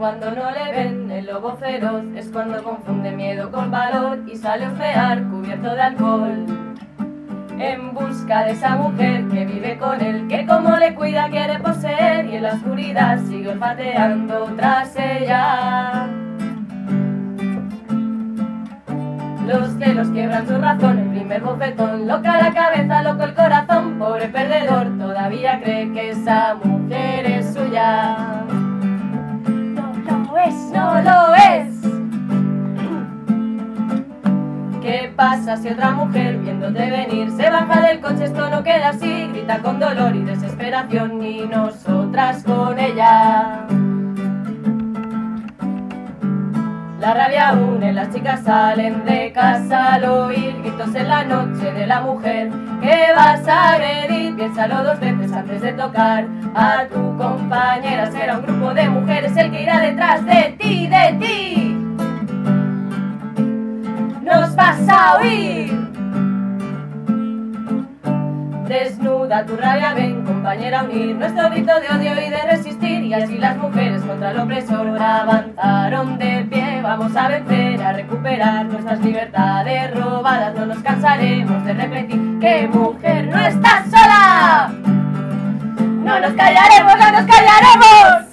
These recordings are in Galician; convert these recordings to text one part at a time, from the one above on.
cuando no le ven, el lobo feroz es cuando confunde miedo con valor y sale a ojear cubierto de alcohol, en busca de esa mujer que vive con él, que como le cuida quiere poseer, y en la oscuridad sigue olfateando tras ella. Los celos quiebran su razón, el primer bofetón, loca la cabeza, loco el corazón, pobre perdedor, todavía cree que esa mujer es suya. No lo es, no lo es. ¿Qué pasa si otra mujer viéndote venir se baja del coche? Esto no queda así, grita con dolor y desesperación, y nosotras con ella. La rabia une, las chicas salen de casa al oír gritos en la noche de la mujer que vas a agredir. Piénsalo dos veces antes de tocar a tu compañera. Será un grupo de mujeres el que irá detrás de ti, de ti. Nos vas a oír. Desnuda tu rabia, ven compañera a unir nuestro grito de odio y de resistir. Y así las mujeres contra el opresor avanzaron de pie. Vamos a vencer, a recuperar nuestras libertades robadas. No nos cansaremos de repetir que mujer no está sola. No nos callaremos, no nos callaremos.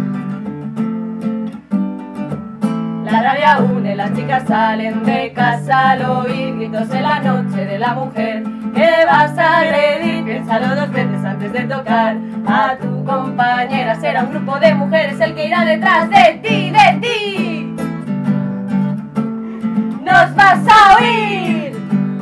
La rabia une, las chicas salen de casa al oír gritos en la noche de la mujer que vas a agredir. Piénsalo dos veces antes de tocar a tu compañera. Será un grupo de mujeres el que irá detrás de ti, de ti. Nos vas a oír.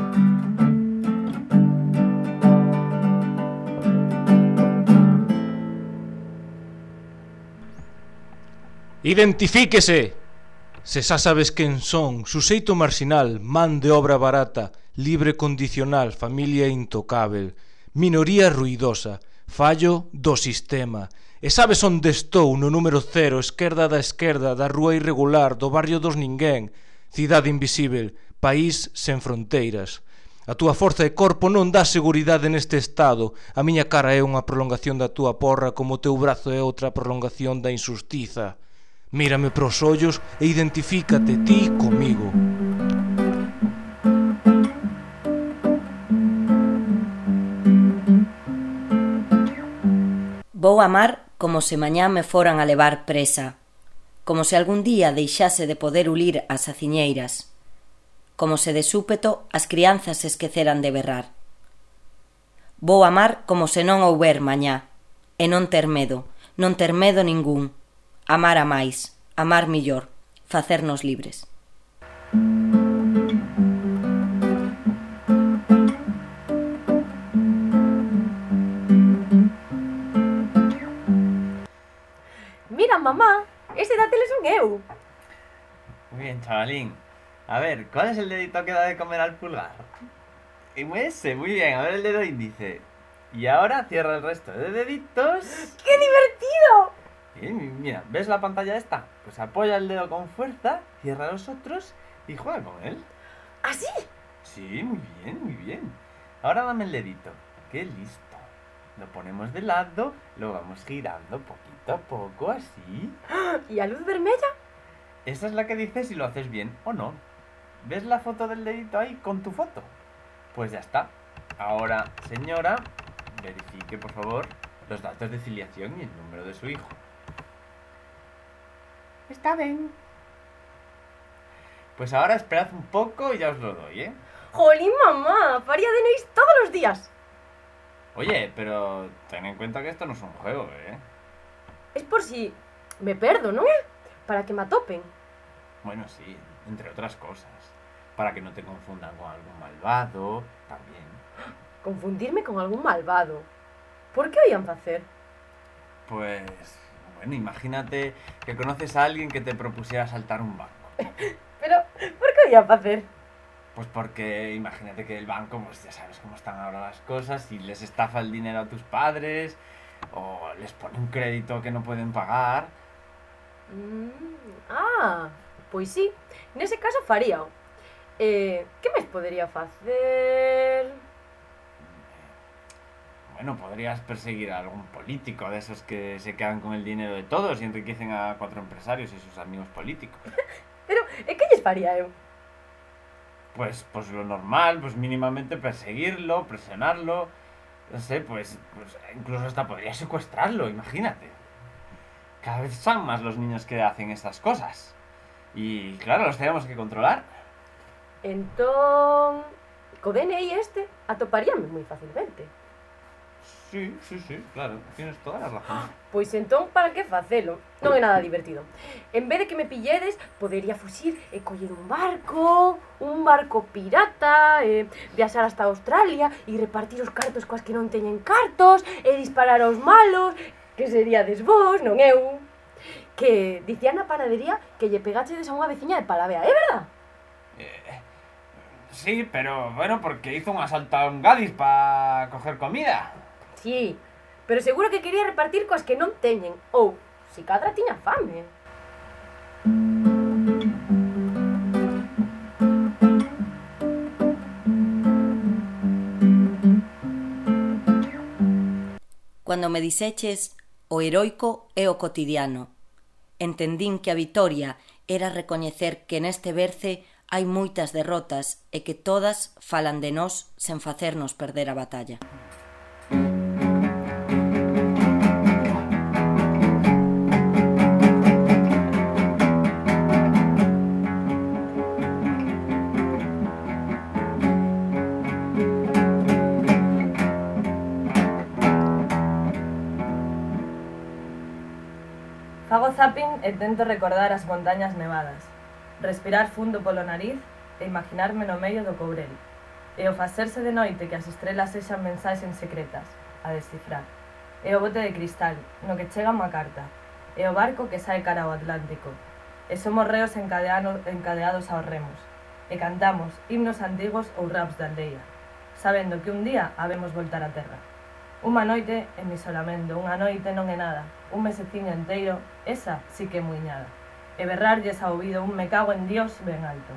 Identifíquese. Se xa sabes quen son, suxeito marxinal, man de obra barata, libre condicional, familia intocável, minoría ruidosa, fallo do sistema. E sabes onde estou no número 0, esquerda da rúa irregular, do barrio dos ninguén, cidade invisível, país sen fronteiras. A túa forza de corpo non dá seguridade neste estado. A miña cara é unha prolongación da túa porra, como o teu brazo é outra prolongación da injustiza. Mírame pros ollos e identifícate ti comigo. Vou amar como se mañá me foran a levar presa, como se algún día deixase de poder ulir as aciñeiras, como se de súpeto as crianzas se esqueceran de berrar. Vou amar como se non houber mañá, e non ter medo ningún. Amar a máis, amar millor, facernos libres. Mira, mamá, ese dátil son eu. Muy bien, chavalín. A ver, ¿cuál es el dedito que da de comer al pulgar? Ese, muy bien. A ver el dedo índice. Y ahora cierra el resto de deditos. ¡Qué divertido! Bien, mira, ¿ves la pantalla esta? Pues apoya el dedo con fuerza, cierra los otros y juega con él. ¿Así? Sí, muy bien, muy bien. Ahora dame el dedito. ¡Qué listo! Lo ponemos de lado, lo vamos girando poquito a poco, así. ¿Y a luz vermella? Esa es la que dice si lo haces bien o no. ¿Ves la foto del dedito ahí con tu foto? Pues ya está. Ahora, señora, verifique, por favor, los datos de filiación y el número de su hijo. Está bien. Pues ahora esperad un poco y ya os lo doy, ¿eh? Jolín, mamá, faría DNIs todos los días. Oye, pero ten en cuenta que esto no es un juego, ¿eh? Es por si me perdo, ¿no? Para que me atopen. Bueno, sí, entre otras cosas. Para que no te confundan con algún malvado, también. Confundirme con algún malvado. ¿Por qué oían hacer? Pues, bueno, imagínate que conoces a alguien que te propusiera asaltar un banco. Pero, ¿por qué oían hacer? Pues porque imagínate que el banco, pues ya sabes cómo están ahora las cosas, y les estafa el dinero a tus padres, o les pone un crédito que no pueden pagar. Pois sí, nese caso faría. Que mes podería facer? Bueno, podrías perseguir a algún político de esos que se quedan con el dinero de todos y enriquecen a 4 empresarios y sus amigos políticos. Pero, que lles faría eu? Pues lo normal, pues mínimamente perseguirlo, presionarlo, no sé, pues incluso hasta podría secuestrarlo, imagínate. Cada vez son más los niños que hacen estas cosas. Y claro, los tenemos que controlar. Entón, co DNI atoparíame moi facilmente. Sí, claro, tienes todas las razones. Pois entón, para que facelo? Non é nada divertido. En vez de que me pilledes, podería fuxir e coller un barco pirata, viaxar hasta Australia e repartir os cartos coas que non teñen cartos, e disparar aos malos, que seríades vos, non eu. Que dicía na panadería que lle pegachedes a unha veciña de Palavea, é verdad? Sí, pero bueno, porque hizo un asalto a un Gadis para coger comida. Sí, pero seguro que quería repartir coas que non teñen, ou, si cadra tiña fame. Cuando me dixeches o heroico é o cotidiano, entendín que a vitoria era recoñecer que neste berce hai moitas derrotas e que todas falan de nós sen facernos perder a batalla. Fago zapping e tento recordar as montañas nevadas, respirar fundo polo nariz e imaginarme no medio do Courel, e o facerse de noite que as estrelas sexan mensaxes secretas, a descifrar, e o bote de cristal, no que chega unha carta, e o barco que sae cara ao Atlántico, e somos reos encadeados aos remos, e cantamos himnos antigos ou raps de aldea, sabendo que un día habemos voltar á terra. Unha noite en mi isolamento, unha noite non é nada, un meseciño enteiro, esa sí que é muiñada. E berrarlles ao ouvido un me cago en Dios ben alto.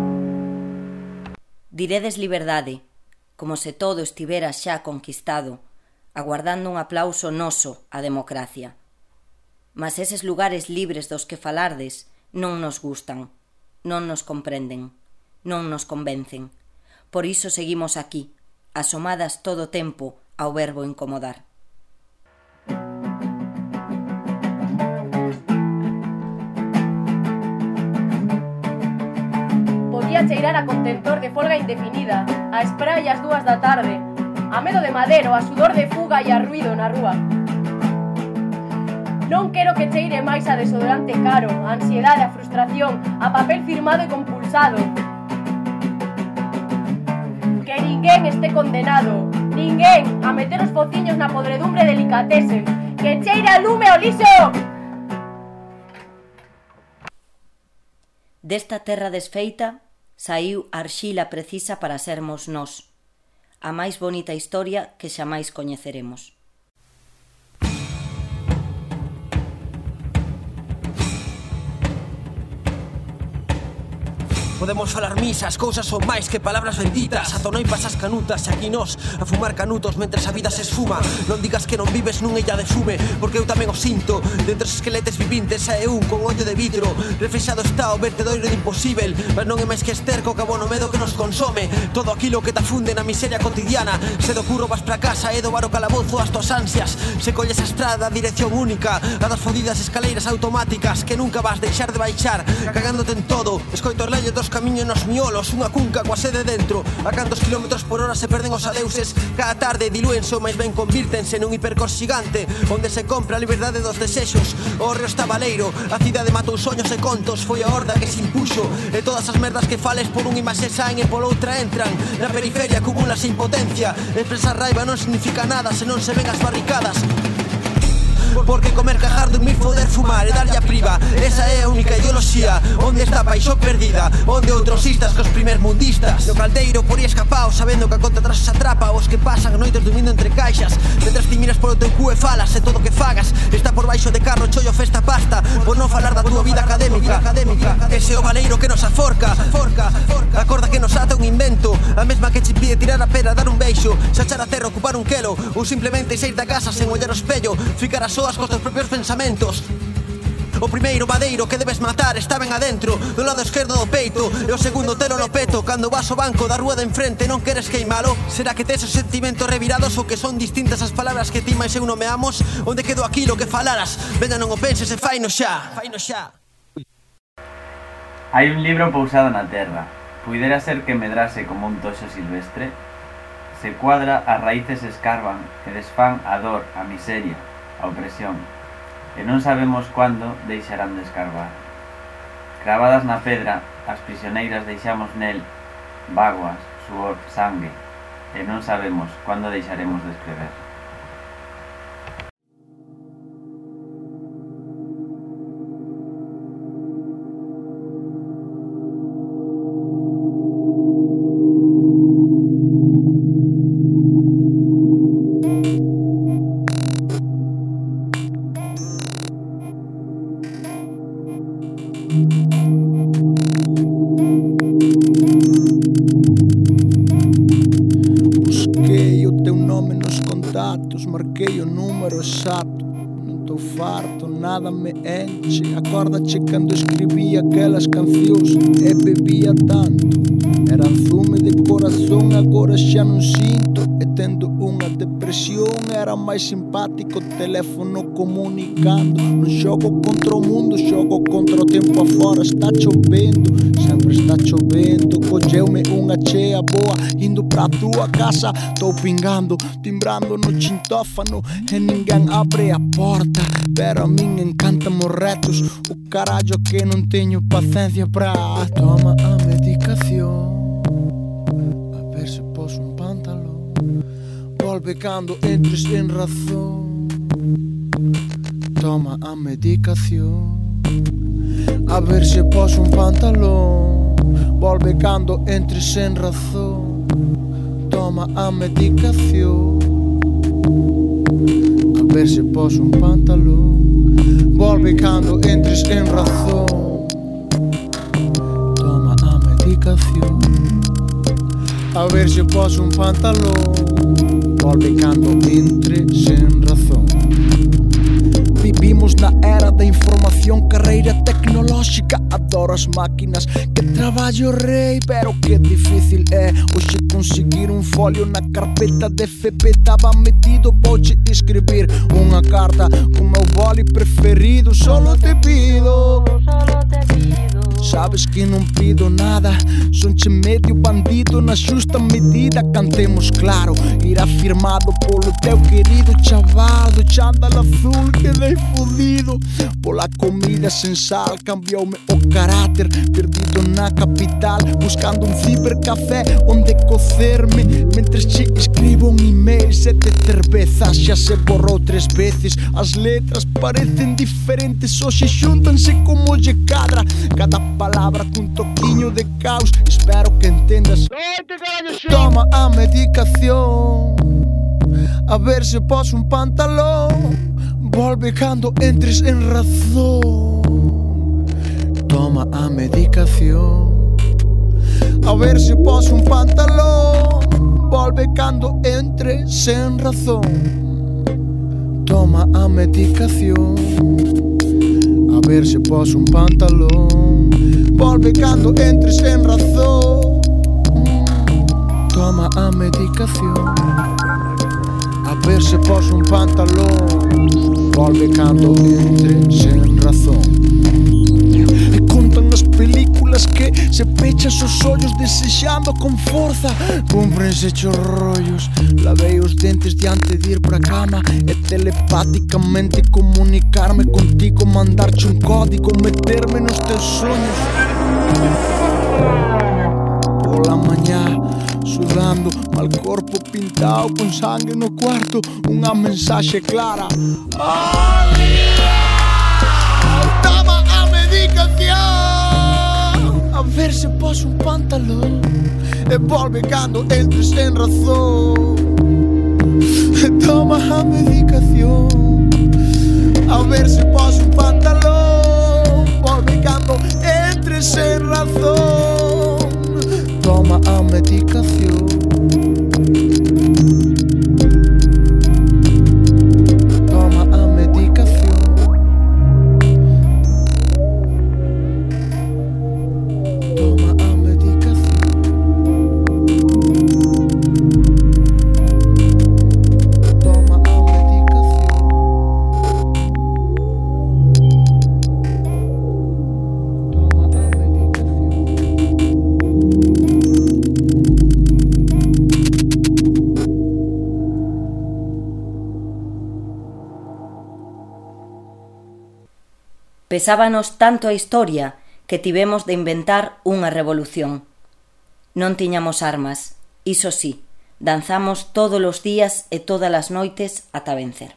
Diredes liberdade, como se todo estivera xa conquistado, aguardando un aplauso noso á democracia. Mas eses lugares libres dos que falardes non nos gustan, non nos comprenden, non nos convencen. Por iso seguimos aquí, asomadas todo o tempo ao verbo incomodar. Podía cheirar a contentor de folga indefinida, a spray ás 2 da tarde, a medo de madero, a sudor de fuga e a ruido na rúa. Non quero que cheire máis a desodorante caro, a ansiedade, a frustración, a papel firmado e compulsado. Que ninguén este condenado, ninguén a meter os fociños na podredumbre delicatesen, que cheire a lume ao lixo! Desta terra desfeita saiu a arxila precisa para sermos nós, a máis bonita historia que xamais coñeceremos. Podemos falar misas, cousas son máis que palabras benditas. A zonoi pasas canutas e aquí nós a fumar canutos mentres a vida se esfuma. Non digas que non vives nun illa de fume, porque eu tamén o sinto. Dentro os esqueletes vivintes é un con ollo de vidro. Reflexado está o vertedoiro de imposible, mas non é máis que esterco que abono medo que nos consome. Todo aquilo que te afunde na miseria cotidiana. Se do curro vas pra casa e do bar o calabozo as tuas ansias. Se colles a estrada, dirección única, a das fodidas escaleiras automáticas que nunca vas deixar de baixar, cagándote en todo. Escoito os leyes dos camiño nos miolos, unha cunca coa sede dentro. A cantos kilómetros por hora se perden os adeuses. Cada tarde dilúense ou máis ben convírtense nun hipercors xigante onde se compra a liberdade dos desexos. O río está baleiro, a cidade matou soños e contos. Foi a horda que se impuxo e todas as merdas que fales por un imaxe saen e por outra entran. Na periferia acumulase impotencia. Expresar raiva non significa nada se non se ven as barricadas. Porque comer, cajar, dormir, foder, fumar e darlle a priva, esa é a única ideoloxía. Onde está a paixón perdida, onde outros istas cos primermundistas. No caldeiro por aí escapao, sabendo que a conta atrás se atrapa. Os que pasan noites dormindo entre caixas, mentras ti miras polo teu cu e falas. E todo o que fagas está por baixo de carro, chollo, festa, pasta, por non falar da túa vida académica. Ese é o baleiro que nos aforca, a corda que nos ata un invento, A mesma que che impide tirar a pera, dar un beixo, xachar a terra, ocupar un quelo, ou simplemente sair da casa sen ollar o espello, ficar a soas cos teus propios pensamentos. O primeiro madeiro que debes matar está ben adentro, do lado esquerdo do peito, e o segundo telo no peto. Cando vas ao banco da rúa de enfrente non queres queimalo? Será que tes os sentimentos revirados ou que son distintas as palabras que ti máis eu nomeamos? Onde quedou aquilo que falaras? Veña, non o penses e faino xa. Hai un libro pousado na terra. Puidera ser que medrase como un toxo silvestre. Se cuadra, as raíces escarban e desfán a dor, a miseria, a opresión. E non sabemos cuándo deixarán de escarbar. Cravadas na pedra, as prisioneiras deixamos nel vaguas, suor, sangue, e non sabemos cuándo deixaremos de escrever. Busquei o teu nome nos contatos, marquei o número exato. Non tô farto, nada me enche. Acordache cando escribía aquelas cancións e bebía tanto. Era zume de corazón, agora xa non sinto. E tendo unha depresión era máis simpático o teléfono comunicando. Non xogo contra o mundo, xogo contra o tempo afora. Está chovendo, sempre está chovendo. Colleume unha chea boa, indo pra túa casa. Tô pingando, timbrando no chintófano e ninguén abre a porta. Pero a min encantan os retos, o carallo que non teño paciencia pra. Toma a medicación, a ver se pos un pantalón. Volve cando entres en razón. Toma a medicación, a ver se pos un pantalón. Volve cando entres en razón. Toma a medicación, a ver se pos un pantalón. Volve cando entres en razón. Toma a medicación, a ver se pos un pantalón. Volve cando entres en razón. Vivimos na era da información, carreira tecnolóxica. Adoro as máquinas, que traballo rei, pero que difícil é hoxe conseguir un folio na carpeta de FP. Taba metido, vouche escribir unha carta con meu boli preferido. Solo te pido, sabes que non pido nada, sonche medio bandido na xusta medida. Cantemos claro, irá firmado polo teu querido chaval do chándal azul. Quedei fudido pola comida sen sal, cambioume o carácter. Perdido na capital, buscando un cibercafé onde cocerme mentres che escribo un email. 7 cervezas, xa se borrou 3 veces. As letras parecen diferentes, hoxe xúntanse como lle cadra. Cada palabra cun toquiño de caos, espero que entendas. Toma a medicación, a ver se pos un pantalón. Volve cando entres en razón. Toma a medicación, a ver se pos un pantalón. Volve cando entres en razón. Toma a medicación, a ver se pos un pantalón. Volve cando entres en razón. Toma a medicación, a ver se pos un pantalón. Volve cando entres en razón. E contan nas películas que se pechas os ollos desexando con forza. Cúmprense chos rollos, lavei os dentes diante de ir pra cama e telepáticamente comunicarme contigo, mandarche un código, meterme nos teus sonhos. Pola mañá, sudando, mal corpo pintado con sangue no cuarto, unha mensaxe clara. Toma a medicación, a ver se pos un pantalón e volve cando entres en razón. Toma a medicación, a ver se pos un pantalón. Volve cando entres en razón. Toma a medicación, Pesábanos tanto a historia que tivemos de inventar unha revolución. Non tiñamos armas, iso sí, danzamos todos os días e todas as noites ata vencer.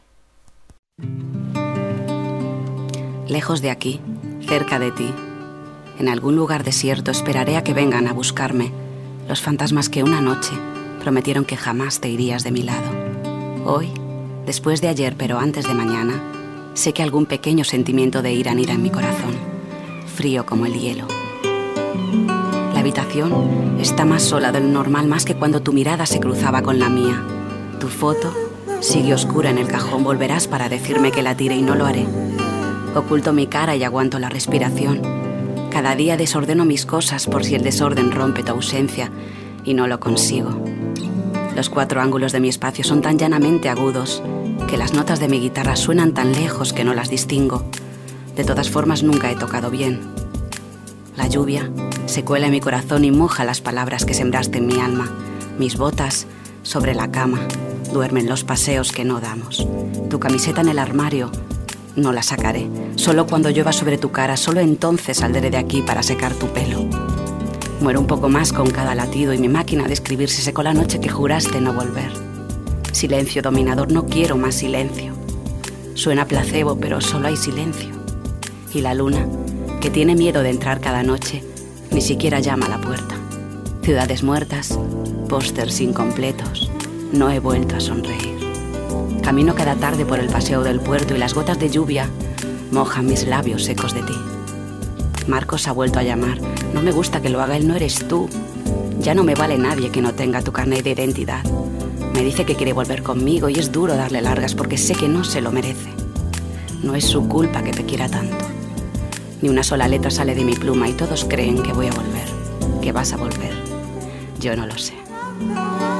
Lejos de aquí, cerca de ti, en algún lugar desierto esperaré a que vengan a buscarme los fantasmas que una noche prometieron que jamás te irías de mi lado. Hoy, después de ayer pero antes de mañana, sé que algún pequeño sentimiento de ira anida en mi corazón, frío como el hielo. La habitación está más sola de lo normal, más que cuando tu mirada se cruzaba con la mía. Tu foto sigue oscura en el cajón, volverás para decirme que la tire y no lo haré. Oculto mi cara y aguanto la respiración. Cada día desordeno mis cosas por si el desorden rompe tu ausencia y no lo consigo. Los 4 ángulos de mi espacio son tan llanamente agudos que las notas de mi guitarra suenan tan lejos que no las distingo. De todas formas, nunca he tocado bien. La lluvia se cuela en mi corazón y moja las palabras que sembraste en mi alma. Mis botas sobre la cama, duermen los paseos que no damos. Tu camiseta en el armario, no la sacaré. Solo cuando llueva sobre tu cara, solo entonces saldré de aquí para secar tu pelo. Muero un poco más con cada latido y mi máquina de escribir se secó la noche que juraste no volver. Silencio dominador, no quiero más silencio. Suena placebo, pero solo hay silencio. Y la luna, que tiene miedo de entrar cada noche, ni siquiera llama a la puerta. Ciudades muertas, pósters incompletos, no he vuelto a sonreír. Camino cada tarde por el paseo del puerto y las gotas de lluvia mojan mis labios secos de ti. Marcos ha vuelto a llamar. No me gusta que lo haga, él no eres tú. Ya no me vale nadie que no tenga tu carnet de identidad. Me dice que quiere volver conmigo y es duro darle largas porque sé que no se lo merece. No es su culpa que te quiera tanto. Ni una sola letra sale de mi pluma y todos creen que voy a volver, que vas a volver. Yo no lo sé.